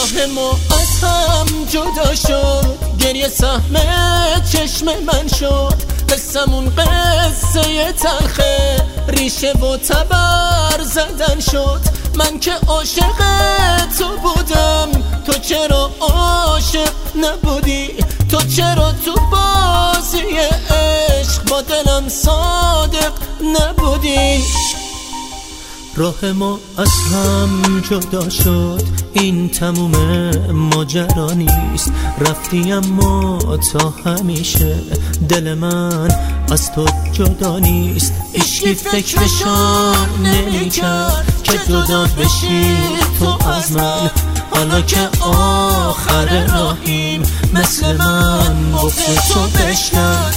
راه ما از هم جدا شد، گریه سهم چشم من شد. قصمون قصه تلخه، ریشه و تبر زدن شد. من که عاشق تو بودم، تو چرا عاشق نبودی؟ تو چرا تو بازی عشق با دلم صادق نبودی؟ راه ما از هم جدا شد، این تموم ماجرا نیست. رفتی اما تا همیشه دل من از تو جدا نیست. هیچکی فکرشو نمی‌کرد که جدا بشی تو از من. حالا که آخر راهیم، مثل من بغض تو بشکن.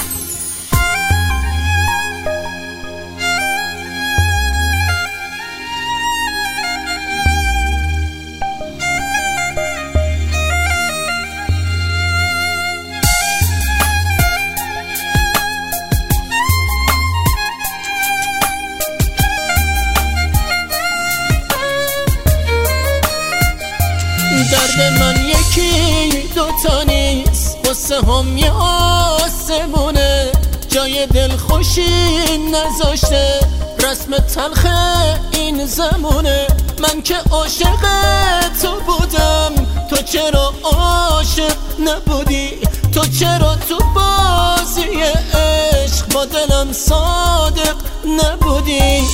درد من یکی دوتا نیست، قصه هم یه آسمونه. جای دل خوشی نذاشته، رسم تلخ این زمونه. من که عاشق تو بودم، تو چرا عاشق نبودی؟ تو چرا تو بازی عشق با دلم صادق نبودی؟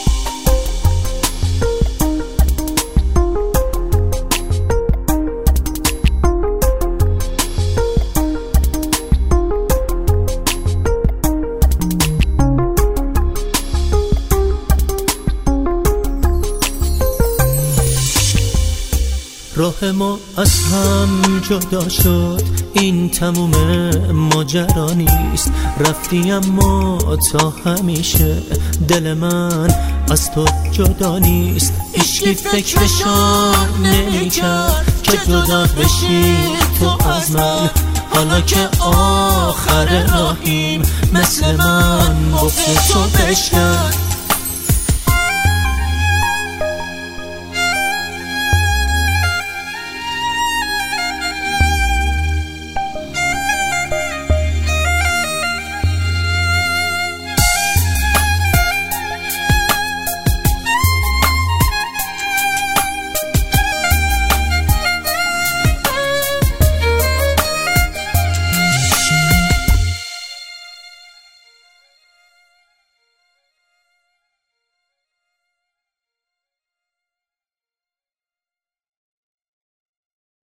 راه ما از هم جدا شد، این تموم ماجرا نیست. رفتی اما تا همیشه دل من از تو جدا نیست. هیچکی فکرشو نمی‌کرد که جدا بشی تو از من. حالا که آخر راهیم، مثل من بغض تو بشکن.